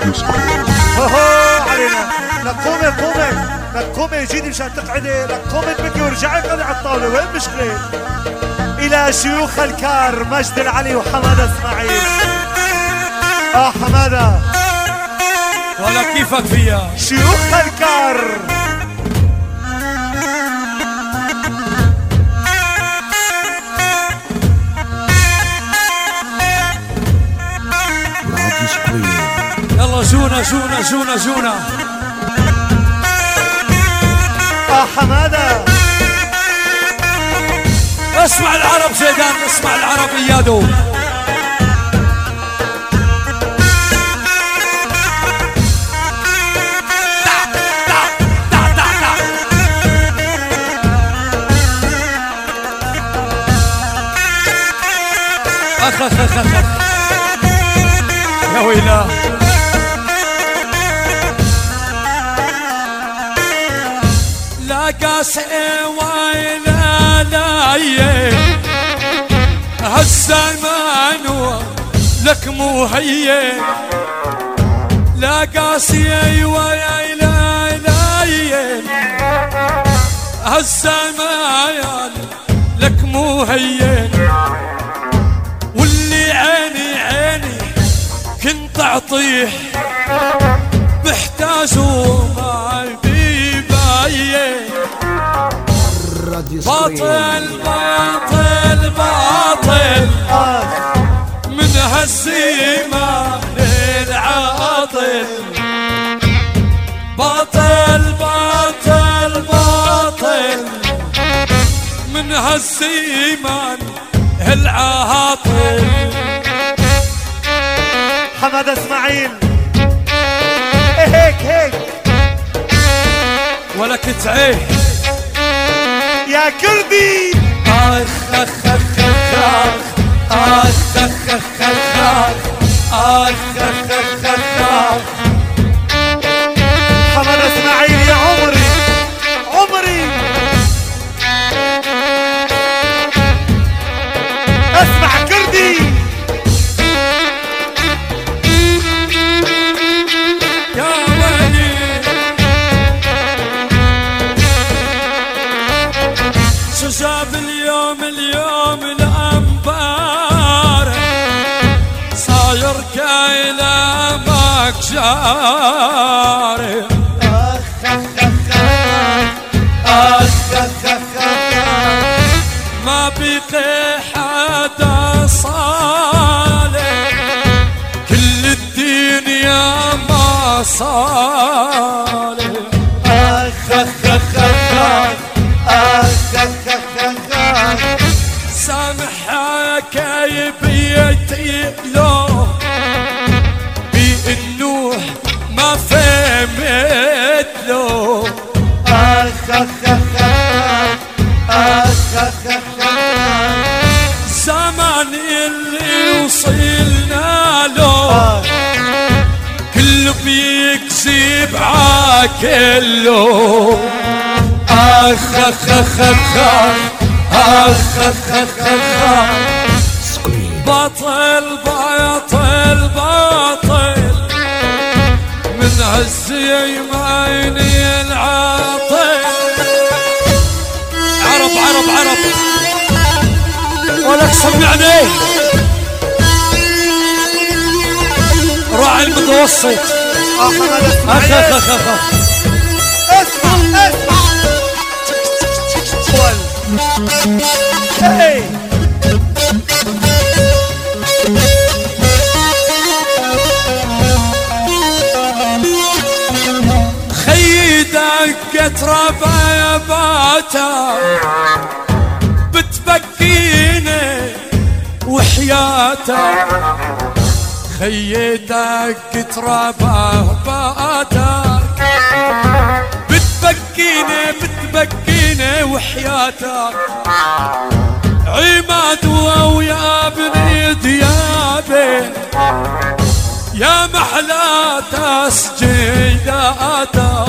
هو علينا. لك قومي قومي، لك قومي جيدي مشان تقعدي، لك قومي تبكي ورجعي قعدي على الطاولة. وين مشغلة؟ إلى شيوخ الكار مجد العلي وحمادة اسماعيل. حمادة ولا كيفك فيها شيوخ الكار. يلا جونا جونا جونا جونا. حمادة اسمع العرب زيدان، اسمع العرب ايادو. اخ اخ اخ اخ يا ويلا. لا قاسي ويلا لايه هالزمان لك مو هي. لا قاسي ويلا لايه هالزمان لك مو هي. واللي عيني عيني كنت اعطيه محتاجه مع بيبايه. باطل باطل باطل من هالزيمان العاطل. باطل باطل باطل من هالزيمان العاطل. حمادة اسماعيل هيك هيك ولا كتعيه يا كردي. اخ اخ اخ اخ اخ اخ اخ اخ اخ اخ. حمادة اسماعيل يا عمري عمري. اسمع كردي يا ولي. شو جاب اليوم اليوم الانبار صاير كايله ماك جاري. ما بقي حدا صالح كل الدنيا ما صالح. سامحك بيتي لو بانه ما فهمت له. زمان اللي وصلنا له كله بيكذب عاكله. اخ اخ اخ اخ اخ اخ. باطل باطل باطل من هالزيمان العاطل. عرب عرب عرب ولك سمعني. راعي المتوسط. اخ اخ اخ اسمع هي. خيدك رباباتا بتبكيني وحياتك. خيدك رباباتك بتبكيني وحياتك. عماد ويا بني ديابي يا محلى تسجيلاتك.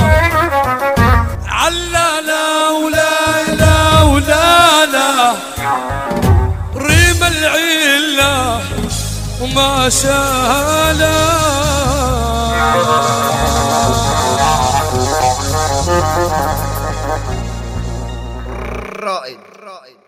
علالا ولا لا ولا لا ريم العلا وما شالا. الرائد.